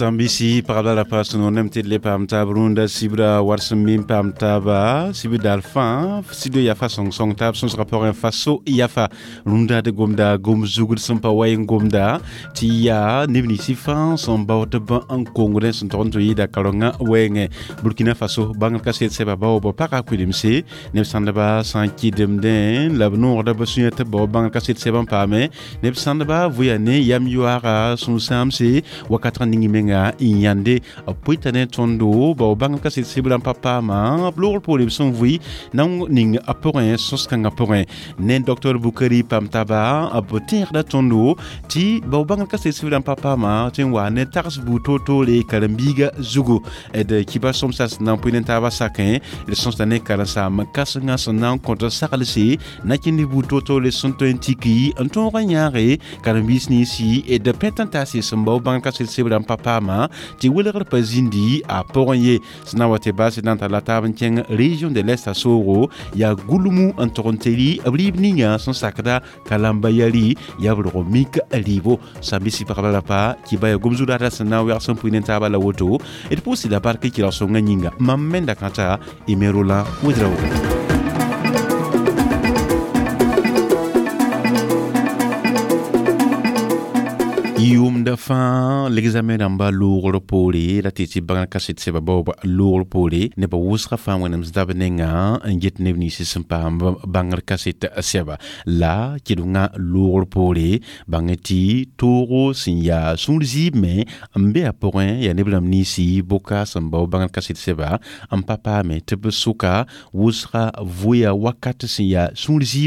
Sambisi parla la passe non nemte le pam tabrunda sibra warsamim pam taba sibidal fan sido yafa song tab son rapport en faso yafa runda de gomda gom zugur sampa way gomda ti ya nibni sifan son bawta ban en congrès son tonto yida kalonga wenge Burkina Faso bangal kaset seba bawo bo paka kudimse ne sanda ba sanki demden labno da basunyata bo bangal kaset seba pame ne sanda ba vuyane yam yuara son samse wakatra ningi menga inyande apuitane tondo ba bangal kaset seba papa ma blor pour les son vui nang ning aporin soskanga porin ne docteur Bukari pamtaba apotir da tondo ti ba bangal kaset seba papa ma tinwa ne tars butoto le kalambiga zugo et de kiba somsas nan puinen taba sakin le sons d'année kalansa makasanga sonan contre sakalisi nakini butoto le sonto antiki anton ranyare kalambis ni si et de pentantasi sombo banka sibran papama ti wuler pazindi a poronye snawate base dans la table tien région de l'est à Soro ya gulumu antoronteli ablibninga son sakda kalambayali ya vromik alivo sambisi parla pa kiba ya gomzura rasna wer son puinen taba la woto et pour si la barque qui la songa nyinga mamenda kanta imerola widrao Yum da fin l'examen d'amba lourd poli la titi bangal kasit seba boba lourd poli ne ba wusra fa wanam zdabenenga nget nevni sisempa bangal kasit seba la kidunga lourd poli bangeti toro sinya sunzi me ambe aporin ya neblam nisi boka samba bangal kasit seba ampapa me tebesuka wusra vuya wakat sinya sunzi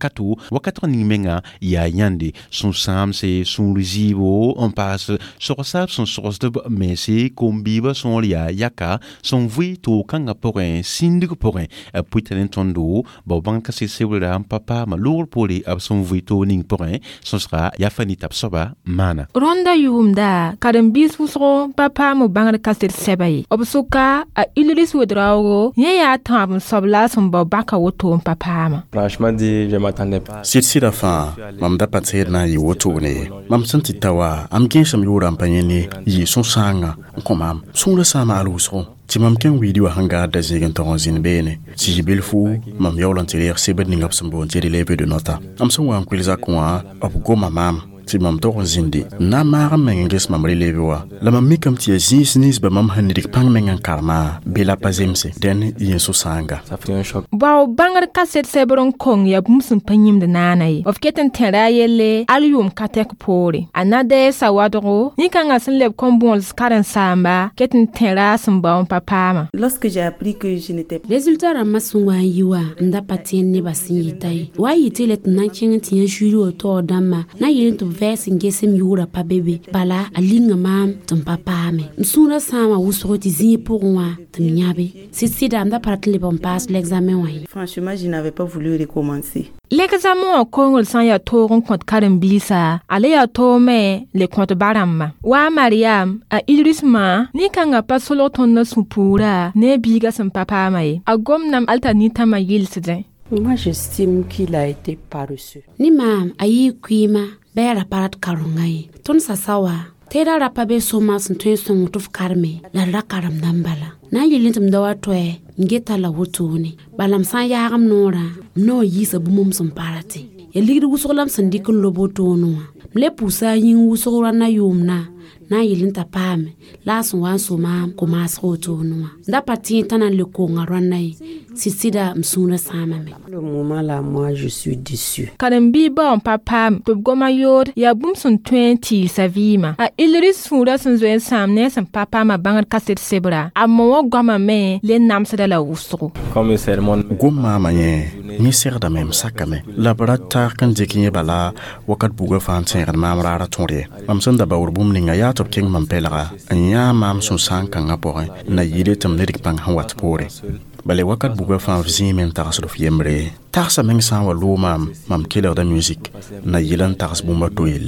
wakatu nimenga ya yande son samse sunzi on passe sur ça son source de messi combiba son lia yaka son vui to kanga porin sindig porin puiten tondo bo banka se sebra papa malur poli ab son vui to ning porin son sera yafani tapsoba mana ronda yumda kadam bisfusro papa mo bangal kaset sebai obsuka a ilris wodrawo ya tam sobla son bo baka woto papa ma franchement dit je m'attendais pas si la fin mam da patser na yi woto ne mam senti tawa am gensam yura ampanyene yi son sanga komam son le sama alusro ti mam ken video hanga da zigen tonzin bene si belfu mam yolanteler sebed ningap sambo jeri lebe de nota am son wan kwilza kwa op go mamam ti mam to zindi na mara menges mam relewa la mam mikam ti zis ba mam handik pang mengan karma bela pazemse den yin so sanga ça fait un choc ba bangar kaset sebron kong ya bumsun panyim de nanai of keten terayele alium katek pori anade sawadro ni kanga sen leb kombon skaran samba keten terasum ba papa lorsque j'ai appris que je n'étais pas résultat ramasungwa yiwa nda patien ne basinyitai wa yitelet na kin tin juru to dama na yin to vers ngesem yura pa bébé bala alinga mam tum papa me msura sama wusroti zi pour moi tumnyabe c'est dame da partle bon passe l'examen wa franchement je n'avais pas voulu recommencer l'examen kongol san ya toron kont karim bisa ale ya to me le kont baramma wa mariam a idrisma ni kanga pa solo ton na supura ne biga sam papa mai a gomnam altanita ma yilside moi j'estime qu'il a été paresseux ni mam ayi kuima bera parat karungai ton sasawa tera rapabe soma sntwe son tuf karme la rakaram nambala na yilintum dawa toy ngeta la wotuni balam san yagam nora no yisa bumum som parati ya ligri wusolam sandikun lobotono mle pusa yin wusora na yumna na yilinta pame la son wan soma ko masrotono nda pati tanan le ko ngaranai sisida msuna sama me le moment là moi je suis déçu kadambi ba papa to goma yor ya bumsun 20 savima a ilris fura sun zo samne sam papa ma bangar kaset sebra amma goma me le namsada la wusro comme sermon goma manye ni serda mem sakame laboratoire kan jekinye bala wakat buga fansen mamra ra tonre mam sanda ba urbum ninga ya top king mam pelaga anya mam sun sanka ngapore na yide tam ledik pang hawat pore bale wakat buga fan vzimen tarslo fiemre tarsa meng san wa lo mam killer da musique na yilan tars bumba toile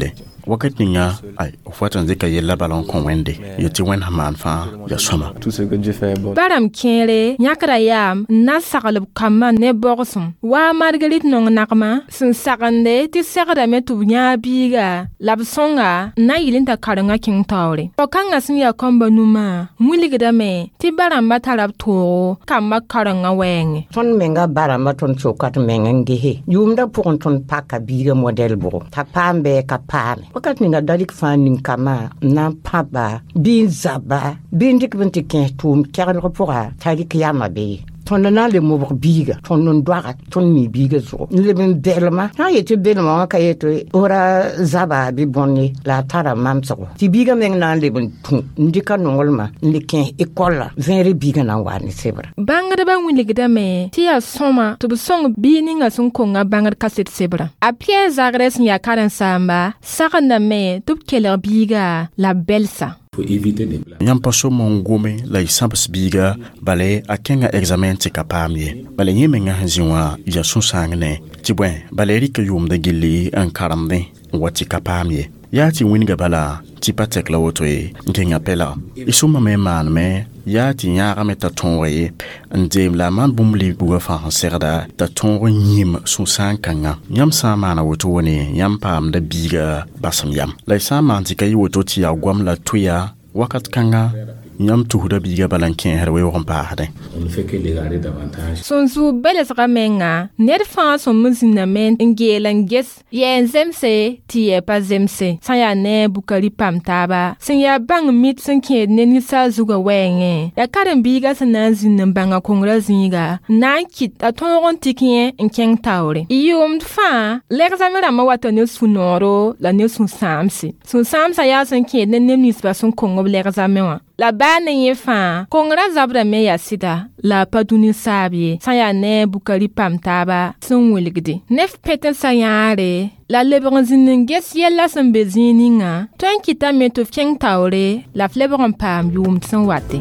wakat ninga ay o fatan de kay la balon kon wende yoti wen haman fa ya soma Tout ce que Dieu fait est bon. Baram kẽere yãkra yaam n na saglb kambã ne bogsem waa Margaret nong nagma sẽn sagende tɩ segdame tɩ b yãa biiga la b sõnga n na yɩl n t'a karengã kẽng taoore pao-kãngã sẽn yaa kãmba numa wilgdame tɩ barãmbã tara b toogo kambã karengã wɛɛngẽ tõnd menga barãmbã tõnd soka tɩ meng n gese yʋʋmdã pʋgẽ tõnd paka biiga modɛl bʋgo t'a paam bɩ ka paame wakat ninga darik fãa nin-kãmã n na n pãba bɩ n zaba bɩ n dɩk b n tɩ kẽes tʋʋm kɛglg pʋga t'a rɩk yama be tõnd na n le mobg biiga tõnd n doaga tõnd mi biiga zuɣu n leb n bɛlma sã n yetɩ belmã wã ka yetɩ ora zaba bɩ bõnne la a tara mamsgo tɩ biiga meng na n leb n tũ n dɩka nonglmã n le kẽes écola vẽere biiga na n wa ne sebra bãngdbã wilgdame tɩ yaa sõma tɩ b sõng bii ninga sẽn konga bãngd kaset sebra a piɛɛ zagrɛ sẽn yaa karen-saamba sagdame tɩ b kelg biiga la b bɛlsa yãmb pa so mon gome la y sãbs biiga bale a kẽnga examen tɩ ka paam ye bala yẽ mengã sẽn zĩ wã ya sũ-sãang ne tɩ bõe bala rɩka yʋʋmda gilli n karemdẽ n wa tɩ ka paam ye yaa tɩ wĩnga bala tɩ pa tɛk la woto ye n kẽngã pɛla y sʋma me n maaneme yaa tɩ yãagame t'a tõog ye n deem la a maan bũmb libugã fãa sẽn segda t'a tõog n yĩm sũ-sãang kãngã yãmb sã n maana woto wone yãmb paamda biiga basem yam la y sã n maan tɩ ka yɩ woto tɩ yaa goam la toya wakat kãngã yãmb tusda biiga bala n kẽesd weoog n paasdẽ sõn zuub bɛlsga menga ned fãa sõm n zĩndame n geel n ges yɛɛ n zemse tɩ yɛɛ pa zemse sã n yaa ne bukari pam taaba sẽn yaa bãng mit sẽn kẽed ne ninsaal zugã wɛɛngẽ la karen-biigã sẽn na n zĩnd n bãnga kongrã zĩiga n na n kɩt t'a tõog n tɩk yẽ n kẽng taoore y yʋʋmd fãa lɛgzame rãmbã wata ne sũ-noogro la ne sũ-sãamse sũ-sãamsã yaa sẽn kẽed ne neb ninsbã sẽn kong b lɛgzame wã la baa ne yẽ fãa kongrã zabrame yaa sɩda la a pa dũni saab ye sã n yaa ne bukari pam taaba sẽn wilgde nef pẽtensã yãare la lebg n zĩnd n ges yɛlla sẽn be zĩig ninga tõe n kɩtame tɩ f kẽng taoore la f lebg n paam yʋʋmd sẽn wate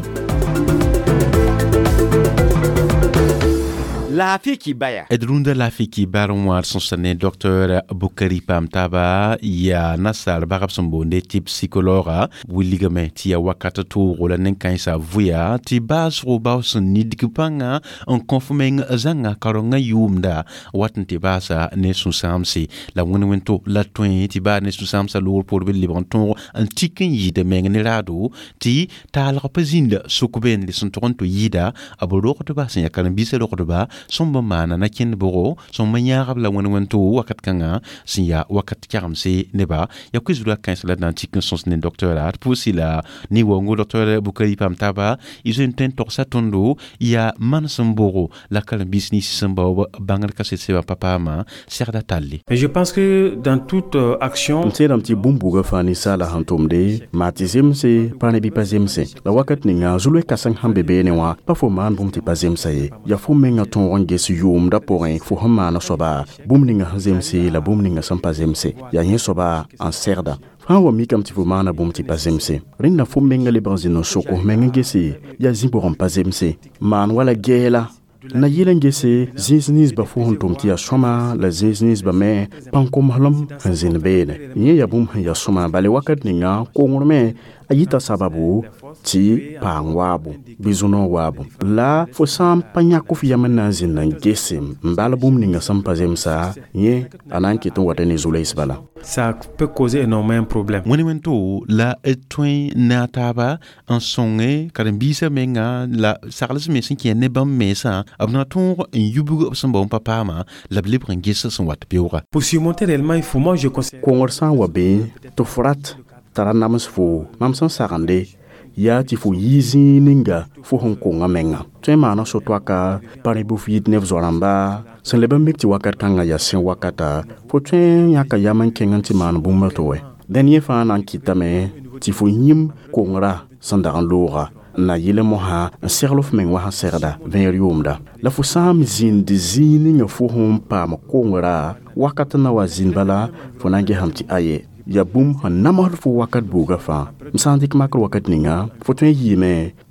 Lafiki baya. Edrunda lafiki barumwar sonsane Dr. Bukari Pam Taba ya nasar bagab sambonde ti psychologa wiligame ti ya wakata to rola nenkan sa vuya ti bas roba sun nidkupanga en conforming zanga karonga yumda watan ti basa ne susamsi la wento la twin ti ba ne susamsa lor pour be libranton antikin yida mengne rado ti tal rapazinda sukuben li sun toronto yida aboro to ba sin ya kan biselo to ba somba mana na kin boro somba nyaarab la wento wakat kanga sin ya wakat karamse neba ya kwizura kansela dan tikin sons ne docteur art pour si la ni wongo docteur Bukari Pam Taba ils ont tenté ça tondo ya man samboro la kala business samba bangal kasse seba papa ma serda talli. Mais je pense que dans toute action c'est un petit bumbuga fani sala hantomde matizimse pane bi pazimse la wakat ninga zulwe kasang hambe bene wa pa fo man bumti pazimse ya fo menga ton nges yum da porin fo hamana soba bumninga hazimse la bumninga sampazimse ya yin soba en serda hawa mikam ti fumana bumti pazimse rinna fo menga le bazino soko menga gesi ya zimbo pazimse man wala gela na yilen gese ziznis ba fu hontum ti asoma la ziznis ba me pankom halom hanzin bene ye ya bum ya soma bale wakat ninga ko ngurme ayita sababu ti pangwabu bizuno wabu la fo sam panya ko fi yamana zinan gesem mbala bum ninga sam pazemsa ye ananki to watene zuleis bala ça peut causer énormément de problèmes. Monumento la etwin nataba en songe karambisa menga la sarles mesin qui ne bam mesa abna tour en yubu son bon papa ma la libre en gesa son wat biora. Pour surmonter réellement il faut moi je conseille kongorsan wabe to frat taranams fo mamsan sarande ya ti fo yizi ninga fo hon konga menga tema na so twaka pare bu fi nev zoramba sen leba mekti wakat kanga ya sen wakata fo twen ya ka yaman kenganti man bu matowe den ye fa nan kitame ti fo nyim kongra sandaran lora na yile moha serlof men wa serda veriumda la fo sam zin de zini nga fo hon pa ma kongra wakata na wa zin bala fo nange hamti aye ya bum han namar fo wakat buga fa msandik makro wakat ninga fo twen yime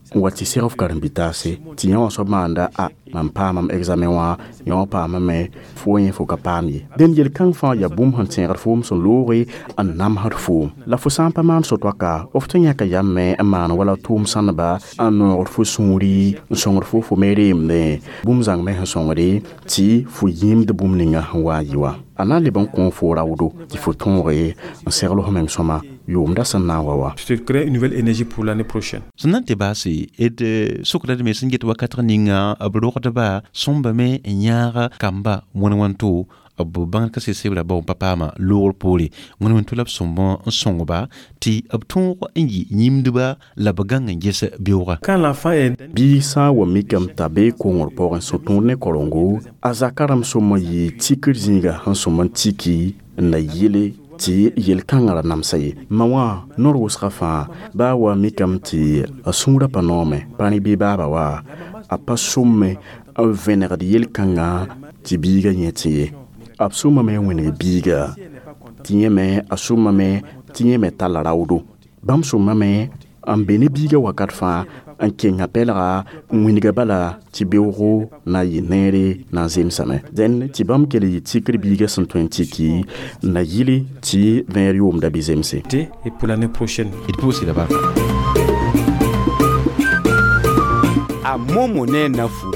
wati serf karambitase ti yon so manda a man pa mam examen wa yon pa me fo yin fo kapami den yel kan fa ya bum han sen reform son lori an nam har fo la fo sampa man so toka often ya ka yamme man wala tum sanaba an or fo suri son fo fo merem ne bum zang me songri ti fo yim de bum ninga wa yiwa ana le bon kon fo rawdo ti fo tonre en serlo même soma yom da sanna wa je crée une nouvelle énergie pour l'année prochaine sanante basi et sokra de mesinget wa katringa abroda ba somba me nyara kamba wanwanto abu bangal ka sese la bon papa ma lor poli wanwanto lab somba songoba ti abton ingi nyimduba la baganga ngesa biora quand l'enfant est bisa wa mikam tabe ko ngor por so tourne korongo azakaram somo yi tikirzinga han somo tiki na yele ti yel kangara namsaye mawa norwus khafa ba wa mikam ti asura panome pani bi baba wa apasumme a vener di yel kanga ti biga nyeti absuma me wene biga tinye me asuma me tinye me talaraudo bam suma me ambene biga wakat fa an kenga pelra mwiniga bala ti beuro na yinere na zemsame den ti bam kele tikri biga son 20 ki na yili ti verium da bizemse et pour l'année prochaine il peut aussi là-bas a momo ne nafu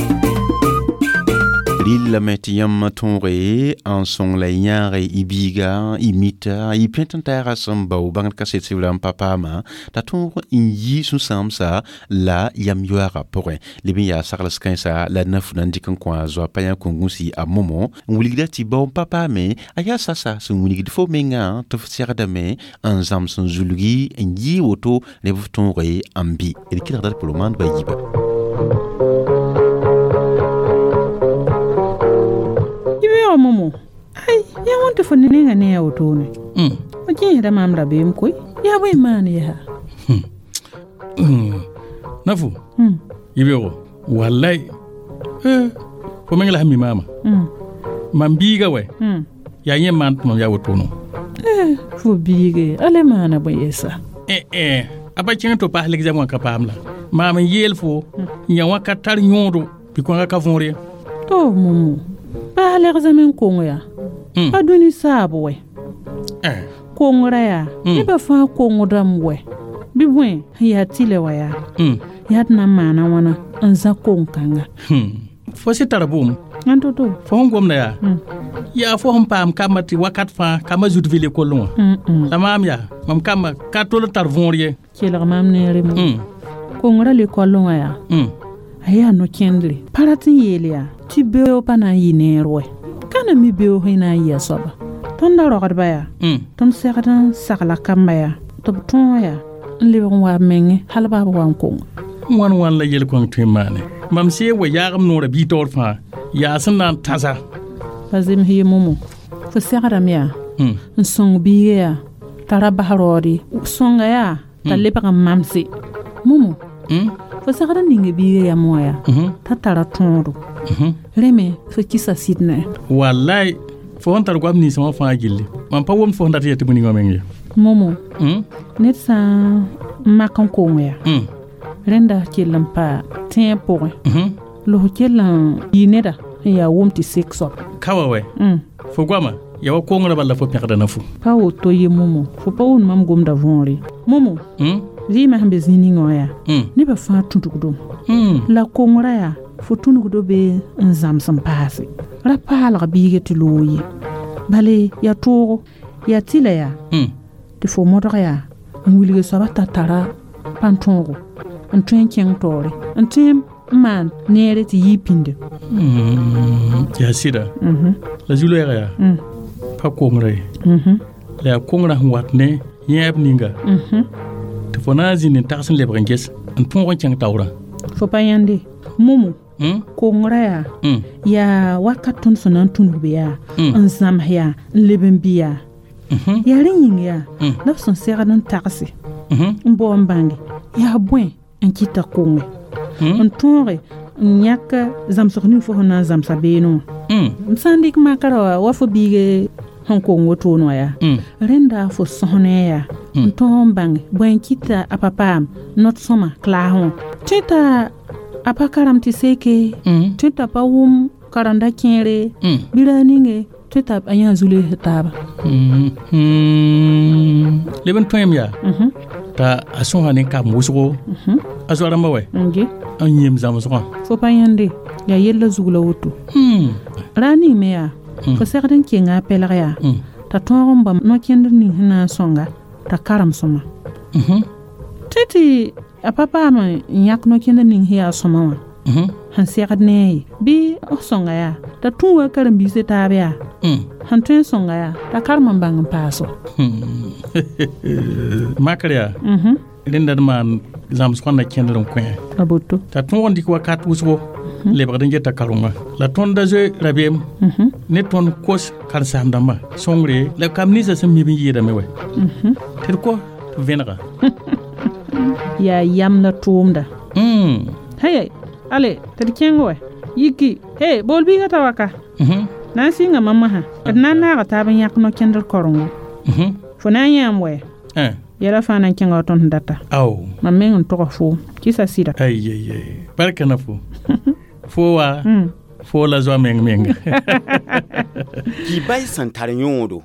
Lilla metiyam tonre en son la nyare ibiga imita i pentantara samba u bangat kaset sivlam papa ma ta tonre inyi su samsa la yam yuara pore libi ya saklas kansa la nafu nandikan kwa zo paya kongusi a momo wuligda ti bon papa me aya sasa su wuligda fo menga to fsirda me en zamson zulugi inyi woto ne tonre ambi et qui regarde pour le monde ba yiba Momo ai ya want to ninga ne auto ne oje da mamra be mko ya boy man ya nafu yibego wallahi ko mengla hammi mama mambiga we ya yen man mo ya auto no fo bige ale mana bo yesa aba cin to pa lek jamon ka pamla mama yel fo nya wakatar nyodo bi ko ka vonre to momo ba le examen kongo ya aduni sabo we kongo ya iba fa kongo dam we bi bwen ya tile wa ya ya na mana wana anza konkanga fo si tarabum anto to fo ngom na ya fo pam kamati wakat fa kama jut vile kolon tamam ya mam kama katolo tarvonrie kila mam ne rem kongo le kolon ya aya no kendle paratin yelia ti beo pana yinerwe kana mi beo hina ya soba ton da rogad baya ton sekatan sakala kambaya to ton ya lebon wa menge halba wa ko wan la yel ko timane mam se wa yagam no rabi tor fa ya sanan taza bazim hi momo fo sekara miya song biye ya taraba harodi songa ya taleba mamsi momo fo sekara ninge biye ya moya tatara tondo reme fo kisa sidne wallahi fo on tar gwam ni sama fa gilli man pa won fo ndati yete buni ngomenge momo net sa makan ko ya renda kelam pa tempo lo kelam yineda ya womti sexo kawawe fo gwama ya wa ko ngora balla fo pekda nafu pa o to ye momo fo pa won mam gomda vonri momo rima hambe zini ngoya ne ba fa tuntukudum la ko ngora ya fo tunkudo be nzam sampasi ra pala biige tiloyi bale ya toro ya tilaya te fo modra ya ngwilige so ba tatara pantongo antwen keng tore antem man nere ti yipinde ya sida la julo ya pa ko ngre la ko ngra watne yeb ninga te fo nazi ni taxin le branges an pongo keng tawra fo payande mumu ko ngora ya wakatun sunan tunubiya nzam ya leben biya ya rin ya nafsun seranan taxi mbo mbangi ya bwen enkita kongwe ntore nyaka zamsokni fo na zamsa beno msandik makara wa fo bige hanko ngoto no ya renda fo sohne ya ton bang bwen kita apapam not soma klahon tita apakaram tiseke tita pawum karanda kere bilaninge tita anya zule taba leben toyem ya ta ason hanen ka musugo azora mawe nge anyem zamso fo payande ya yella zugula wutu rani meya ko serden kinga pelaya ta ton bam no kender ni hina songa ta karam soma titi apapa ma nyak no kender ni hiya soma wa han serden bi o songa ya ta tuwa karam bi se tabe ya han tun songa ya ta karman bangin paso makariya idan man zam skonna kenderum kwen aboto ta ton wondi ko kat wusbo le bagdan jetta karunga la ton da je rabem ne ton kos kar sam damba songre la kamni sa sem mi yida me we ter ko venra ya yam na tumda hey ale ter kengo yiki hey bolbi ga tawaka na singa mamma ha na na ga taban yak no kender korungo fona yam we yara fana kengo ton data aw mammen to ko fu kisa sida ay barkana fu fowa fo la zo meng ki bay santar nyodo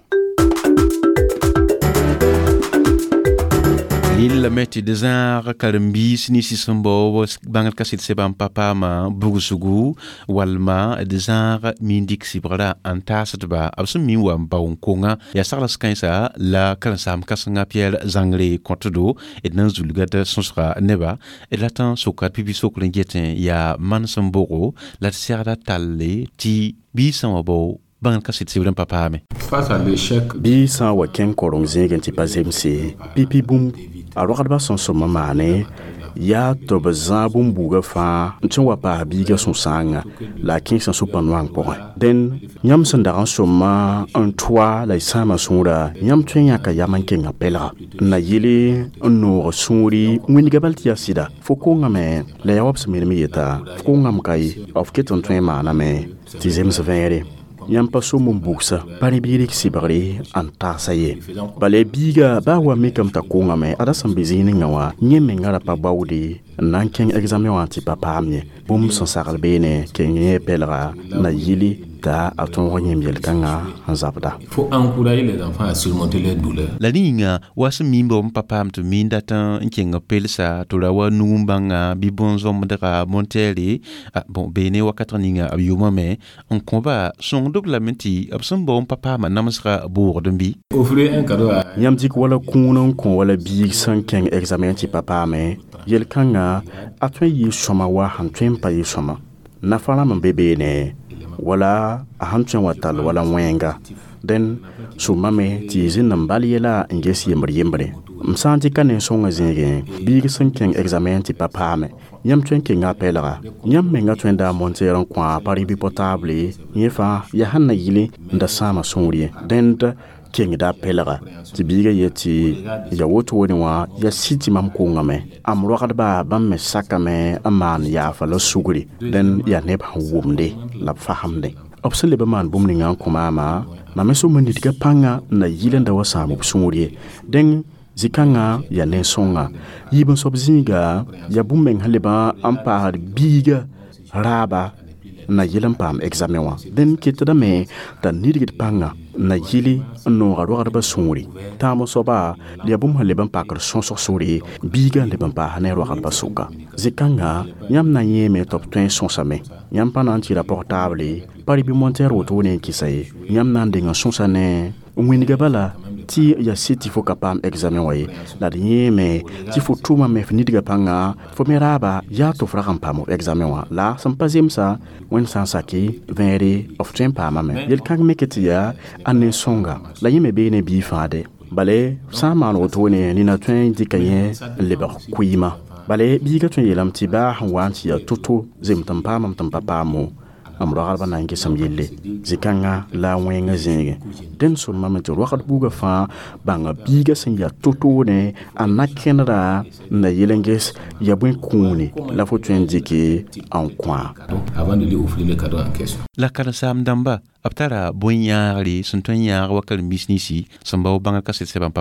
Lilla meti desar karambi sini sisambo bangal kasit sebam papa ma bugusugu walma desar mindik sibra antasatba absum miwa baunkonga ya sarlas kaisa la kansam kasanga piel zangre kontodo et nan zulgata sonsra neba et latan sokat pipi soklengeten ya mansamboro la serda talle ti bisambo bangal kasit sebam papa me face à l'échec bi sa wa ken korong zegen ti pazemse pipi boum alors kadba son soma mane ya to bazan bum buga fa ntwa pa biga son sanga la kin san sopan wang po den nyam san da soma un toit la sama sura nyam twenya ka yaman ken apela na yele no suri wini gabalti asida foko ngame la yawap smir mi yeta foko ngam kai of keton twen mana me tizem severe yam paso mon buksa bari birik sibari anta saye bale biga ba wa mekam ta konga me ada sambizini ngawa nyeme ngara pa bawdi nanken examen anti papa amye bum son saral bene kenye pelra na yili ta aton wonyem yel kanga zabda. Il faut encourager les enfants à surmonter leurs douleurs. La ligne was mimbo papa am to minda tan nkenga pelsa to la wa numbanga bibonzo modera monteli bon bene wakatra ninga abiyuma me on combat son dog la menti absombo papa ma namsra bourdembi offrir un cadeau à yamdik wala kunon kon wala bi sanken examen ti papa me yel kanga atwen yi shoma wa hantwen pa yi shoma na fala man bebe ne wala a hantwen watal wala wenga den so mame ti zin nambali yela ngesi yembre msanti kanen songa zinge bi sanken examen ti papa me yam twen ke ngapela yam menga twen da monteron kwa pari bi potable yefa ya hanna yile nda sama sonrie den king da pelara ti biga yeti ya woto woni wa ya siti mam ko ngame am rokat ba bam me sakame aman ya fa lo suguri den ya ne ba wumde la fahamde obsele ba man bum ni ngan ko mama na meso mandi diga panga na yile nda wasa mu sunguri den zikanga ya ne songa yibon sobzinga ya bummeng haleba ampa biga raba na yilan pam examen wa den kitada me ta nirgit panga na yili no garwa ba sunguri tamo soba ya bum haleba pakar sonso suri biga leban pa hanero ba suka zikanga yam na yeme top 20 sonsame yam pananti rapportable pari bi monter wotone kisay yam nan de sonsane winiga bala ti ya siti fo kapam examen waye la yeme ti fo tuma me finidiga panga fo meraba ya to frakam pamo examen wa la sampazim sa wen sansaki vere of tempa mame yel kang meketia anen songa la yeme bene bi fade bale sama no tone ni na twen dikaye leba kuima bale bi ga twen yelam ti ba wanti ya toto zemtampa mam tampa mo amro alba na ngi sam yelle zikanga la wenga zinge den so mamete rokat buga fa banga biga sen ya toto ne anakenra na yelenges ya buen kuni la foto indiqué en coin avant de lui offrir le cadeau en question la karasam damba aptara bonyari suntonya wakal misnisi sambao banga kaset sebam papa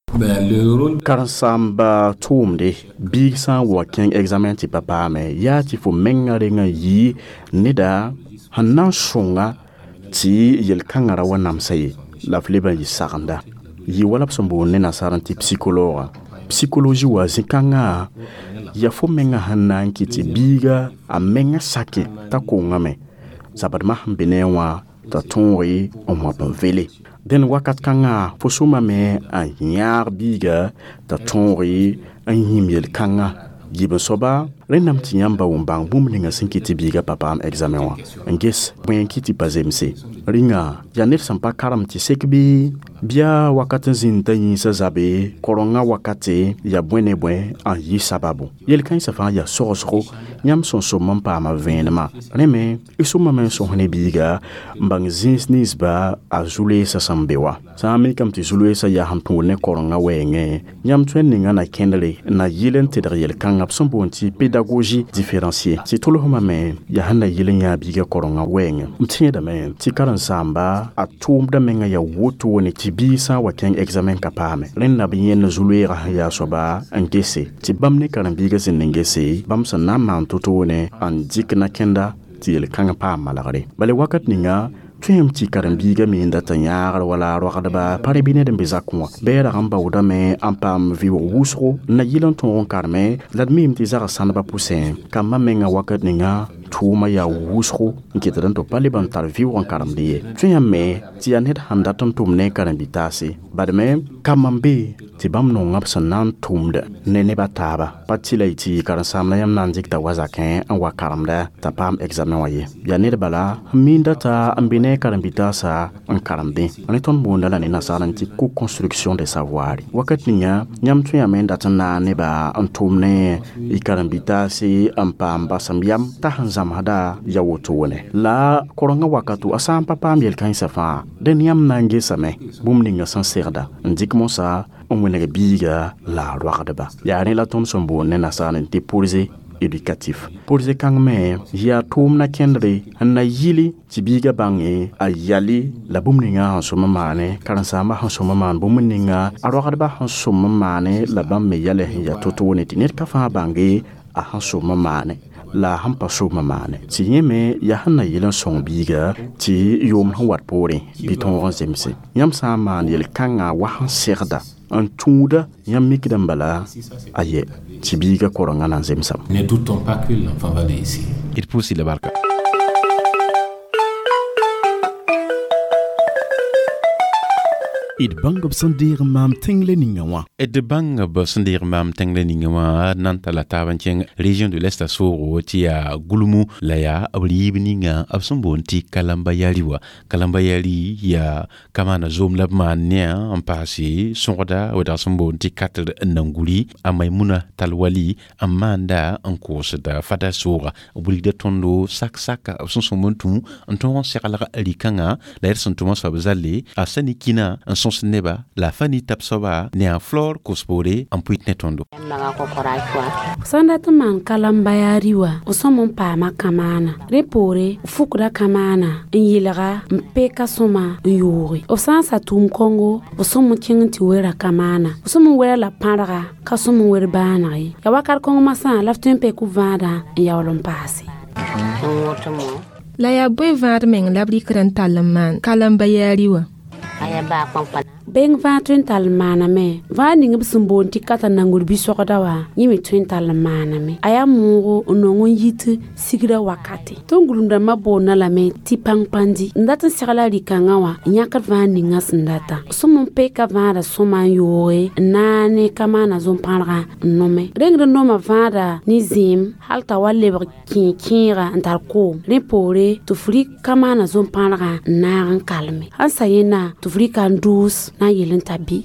Karsamba tumde big san wa king examen ti papa me ya ti fo menga renga yi nida hanan shonga ti yel kangara wa namsayi la fleba yi saranda yi wala psombo ne na saranti psychologie wa zikanga ya fo menga hanan ki ti biga a menga sake ta konga me sabadma benewa ta tonri o mo vele den wakat kanga fosuma me a nyar biga ta tonri an himyel kanga gibe soba renam tiamba umbang bumninga sinkiti biga papa am examen wa ngis bwen kiti pazemse ringa ya nef sampa karam ti sekbi bia wakati zinta yin sa zabe koronga wakati ya bwene bwen a yi sababu yel kan sa fa ya sorosro nyam son so mampa ma venema reme isuma men so hne biga mbang zins nisba a zule sa sambewa sa me kam ti zule sa ya hantu ne koronga wenge nyam twen ninga na kendele na yilen te yel kan abson bonti pédagogie différenciée c'est tout le moment ya hana yilen ya biga koronga wenge mtinye da men ti karan samba a tum da menga ya woto ne ti bisa wa ken examen kapame len na biyen zuluera ya soba angese ti bamne karan biga zinengese bam sa na man toto ne an dikna kenda ti el kan pa malagare bale wakat ninga twem ti karan biga mi ndata nyaar wala roxada ba pare bine dem bezakwa beera gamba udame ampam vi wusro na yilan ton karme ladmim ti zara sanba pousin kama menga wakat ninga tuma ya wusro nkitadan to pale ban tar vi won karam die twem me ti anet handa ton tumne karan bitase badme kamambe ti bam no ngap sanan tumde nene bataba patila ti karan samna yam nanjik ta wazaken an wa karamda ta pam examen waye ya ne bala minda ta ambine karambitasa en karambe on ton bonda la na saranti ko construction de savoir wakat niya nyam tu yamenda tana ne ba antumne i karambitasi ampamba sambiam ta hanzam hada ya woto wone la koronga wakatu asam papa miel kan safa den yam nange same bumninga sanserda ndikmo sa on wona biga la roadeba ya ne la ton sombo ne na saranti pourze éducatif pour ze kangme ya tum na kendre na yili tibiga bangi a yali la bumninga hansoma mane karansama hansoma man bumninga arokadba hansoma mane la bamme yale ya toto woneti net kafa bangi a hansoma mane la hampa soma mane ti yeme ya hanna yilan song biga ti yom wat pore biton zemse yam sa man yel kanga wa hanserda un tuda yam mikdam bala aye tibiga koronga nan zemsam. Ne doutons pas que l'enfant va aller ici. Il pousse la barca. Id bangab sandir mam tengle ningawa. Ed bangab sandir mam tengle ningawa nanta la tabantieng région de l'Est Soro tia Gulumu la ya ablibi ninga absombonti kalambayaliwa. Kalambayali ya kamana zom labmania en passé sonda wada sombonti katel nanguli amaimuna talwali amanda en course da fada sora obli de tondo sak absonsomontu anton sekala alikanga la ersantuma sabzale asanikina neba la fani tapsoba ne en flore kospore en puit netondo sanda taman kalambayariwa osomon pa makamana repore fukura kamana nyilga mpeka soma yuri osansa tum kongo osomon kinti wera kamana osomon wera la paraga kasomon wer banai ya wakar kongo masa laften pe ku vada ya wolon pasi la ya bwe var meng labri kran talaman kalambayariwa aya ba pampan beng va twin talmana me va ninga bsumbonti kata nangul bisokoda wa yimi twin talmana me aya mungo onongon yiti sigira wakati tongulunda mabona la me tipang pandi ndata sigala likanga wa nyaka va ninga sndata sumon peka va da soma yoe nane kama na zompanra nome rengre noma va da nizim halta walle kinkinra ntarko repore tufri kama na zompanra na kalme ansayena tufri kan dus na yelen tabi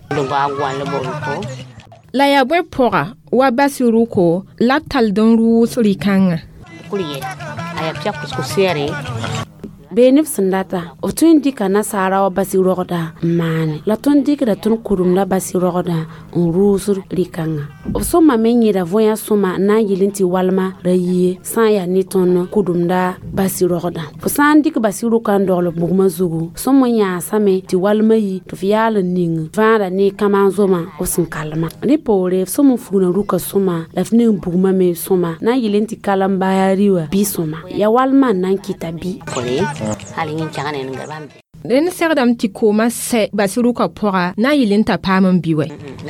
la ya bwe pora wa basiruko la tal don ru surikanga kuliye aya pya kuskusere benif sandata o tun dika na sara wa basi rogoda mane la tun dika da tun kurum la basi rogoda on rusur rikanga o so ma menyi da voya soma na yilinti walma rayi san ya ni ton kudum da basi rogoda fo san dika basi rukan dolo bugma zugu so mo nya same ti walma yi to fiala ning vara ni kama zoma o sun kalma ni pore so mo funa ruka soma la fini bugma me soma na yilinti kalamba ya riwa bi soma ya walma nan kitabi pore halin changane ngabambe den serdam ti koma se basiru ka pora na yilinta pamam biwe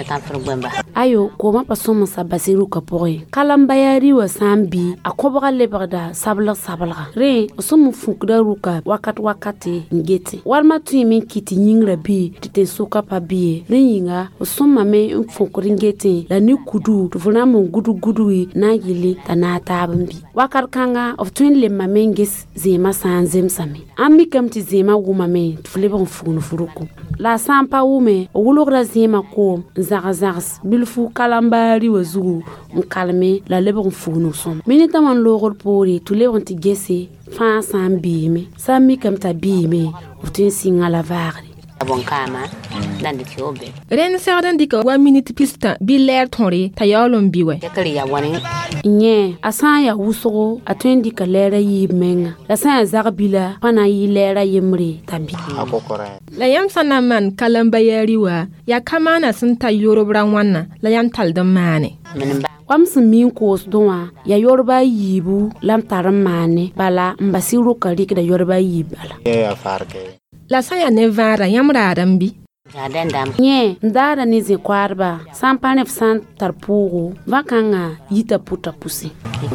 ayo koma pasomo sa basiru ka pore kalamba ya riwa sambi akobra leberda sabla re osomu fukda ruka wakati ngete walma tu min kiti nyingra bi tite soka pa bi ringa osoma me fukuri ngete la ni kudu to funa mo gudu na yili tanata bambi wakar kanga of twin le mamengis zema sanzem same ammi kamti zema wuma me tflebon funu furuku la sampa wume wulugra zema ko zagas bilfu kalambari wazu kalme la lebon funu som minita man logol pori tulebon ti gese fa sambi me sammi kamta bi me utin singala vari bon kama dan de tiobe ren serdan dika 1 minute pista bi ler tonri tayolon biwe yakari ya wani nye asan ya wuso atwendi ka lera yi menga la san ya bila pana yi lera yimri tabi akokora la yam sanaman kalamba yariwa ya kamana sun tayoro bran wanna la yam taldan mane kwamsu min kos donwa ya yorba yibu lam taram mane bala mbasiru kalik da yorba yibala ya farke la saya ne vara yamra rambi nye ndara ni ze kwarba sampane fsan tarpugo vakanga yita puta pusi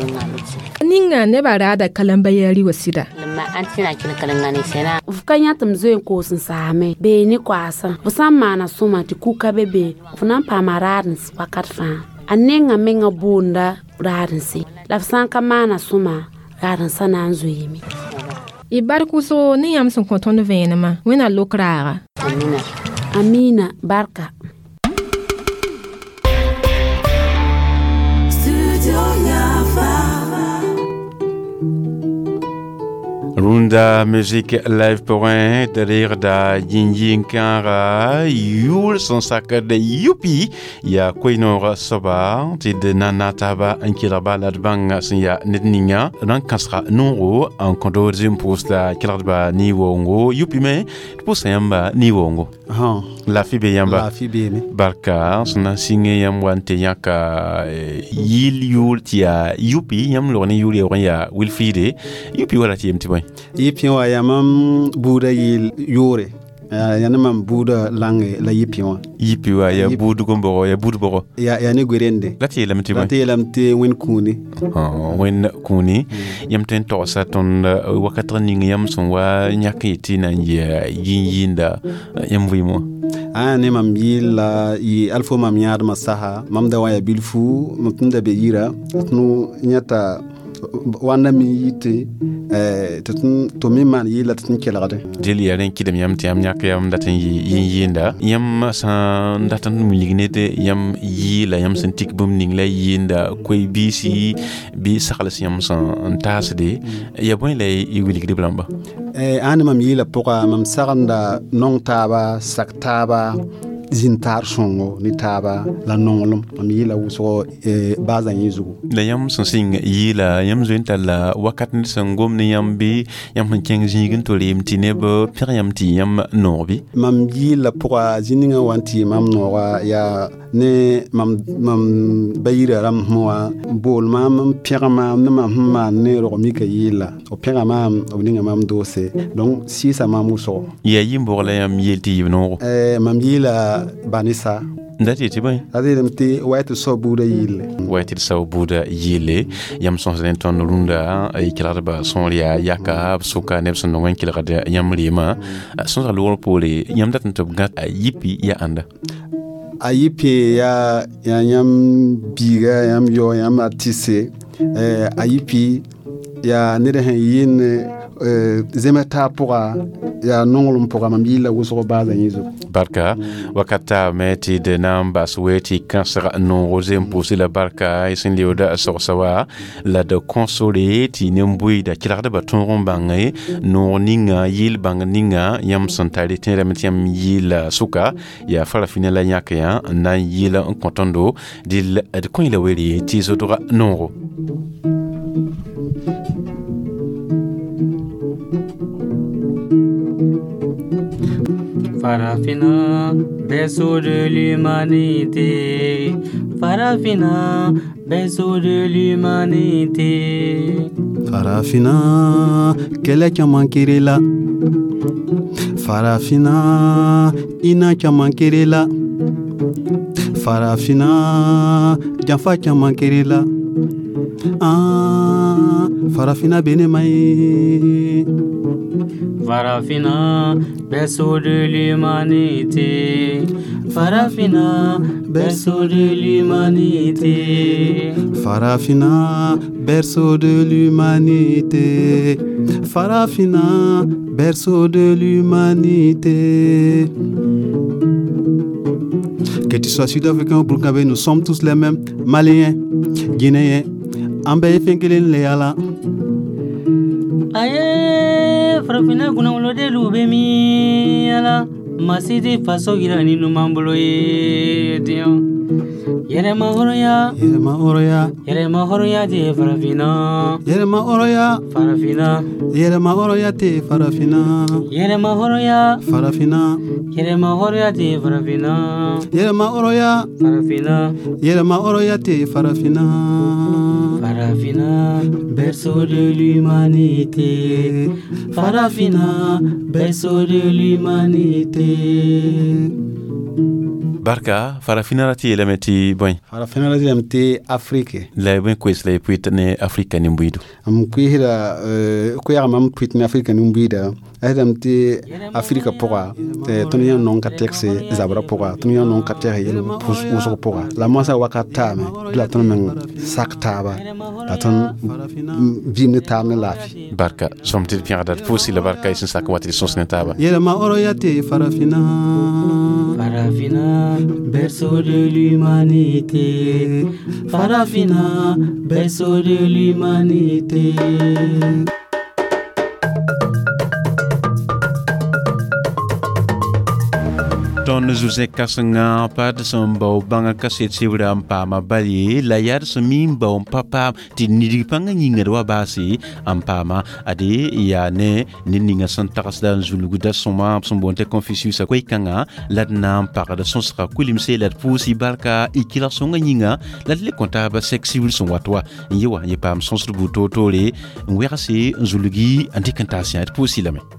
ninga ne barada kalamba yari wasida lama antina kin kalangani sena ufkanya tumzo ko sun same be ni kwasa usama na suma ti kuka bebe funan pamararns wakat fa anenga menga bunda rarinsi lafsan kama na suma rarin sana nzoyimi ibarkuso ni yam sun konton venema wena lokrara amina barka Runda musique live pour un derrière da Yinyin Kara Yul son sac de Yupi ya Koinora Soba ti de Nana Taba Ankiraba Ladbang Sinya Nedninga dan Kasra Noro en kondo zim posta Kiladba ni wongo Yupi me posta yamba ni wongo la fibe yamba barka sona singe yam wante yaka yil yul tia Yupi yam lorni yul ya Wilfide Yupi wala ti yemti boy yipi wa yamam buda yil yore yanamam buda lange la yipi wa ya budu gombo ya budu boro ya ni gwerende lati lamti boy lati lamti wen kuni yam ten to sa ton wakatra ningi yam son wa nyakiti na yinda yam wimo ne mam yila yi alfo mam yad masaha mam da waya bilfu mutunda be yira tnu nyata wanda mi yite to mi man yila tin kelade jeli yaren kidam yam tiam nyak yam datin yinda yam san datan mu lignete yam yila yam san tik bum ning la yinda koy bisi bi sakhlas yam san tasde ya boy lay yigli gidi blamba an mam yila poka mam saganda non taba saktaba zintar songo ni taba la nongolum am yila wuso baza yizugo la yam sing yila yam zenta la wakat ni sangom ni yam bi yam keng jigin to lim tinebo pir yam ti yam norbi mam yila pour zininga wanti mam nora ya ne mam bayira ram moa bol mam pir mam ne mam ne ro mi ka yila o pir mam o ninga mam dose donc si ça mam wuso ya yimbo la yam yelti no mam yila banisa ndati ti bay ademti wayto so buda yile yam son ton runda ay kilarba son ya yaka suka nebson no kilada yam lima son la lor pole yam dat to gat yipi ya anda ayipi ya yam biga yam yo yam atise ayipi ya nede hen yin zemeta pora ya nongolum pora mambila wusoro baza yizo barka wakata meti de namba sweti kansara non rosem posi la barka isin lioda sorsawa la de consoler ti nembui da kilarda baton bangai no ninga yil banganinga yam santale tinra metiam yil suka ya fala finala nyakya na yil en contondo dil de coin la weli ti sotora nonro Farafina, berceau de l'humanité. Farafina, berceau de l'humanité. Farafina, kele kamankirila. Farafina, ina kamankirila. Farafina, jafa kamankirila. Farafina benemai. Farafina, berceau de l'humanité. Farafina, berceau de l'humanité. Farafina, berceau de l'humanité. Farafina, berceau de l'humanité. Que tu sois sud-africain ou burkinabé, nous sommes tous les mêmes. Maliens, Guinéens, Ambaye Fenkelin Léala. Aye, Farafina Gunangolo de Lubemi, ala, Masidi Faso Girani Numambolo, Dion. Yerema Horoya, Yerema Horoya, Yerema Horoya de Farafina, Yerema Horoya, Farafina, Yerema Horoya te Farafina, Yerema Horoya, Farafina, Yerema Horoya de Farafina, Yerema Horoya, Farafina, Yerema Horoya te Farafina, Farafina, berceau de l'humanité, Farafina, berceau de l'humanité. barka farafina rati elemeti boy farafina rati elemeti Afrique la ben kwes la puitne Afrika ni mbuido am kuira ko ya mam puitne Afrika ni mbuida elemeti Afrika poa tonya non ka texte zabra poa tonya non ka tere yelo pus uso poa la mosa wakata me la ton men saktaba la ton vimne tamne lafi barka somti bien dat posi la barka isin sakwati sonsnetaba yele ma oroyate farafina Farafina, berceau de l'humanité. Farafina, berceau de l'humanité. Ton José Kasanga pad sombo banga kaseti wram pa mabali la yar samim bon papa ti nidi panga nyinga do basi ampama ade ya ne ninga santaras dan zuluguda soma sombonte Confucius ko ikanga ladna pa da sonsra kulimse lat pusi barka ikila songa nyinga lat le kontaba sexy wil son watwa yewa yepam sonsru buto tole ngwera se zulugi antikantasia pusi lame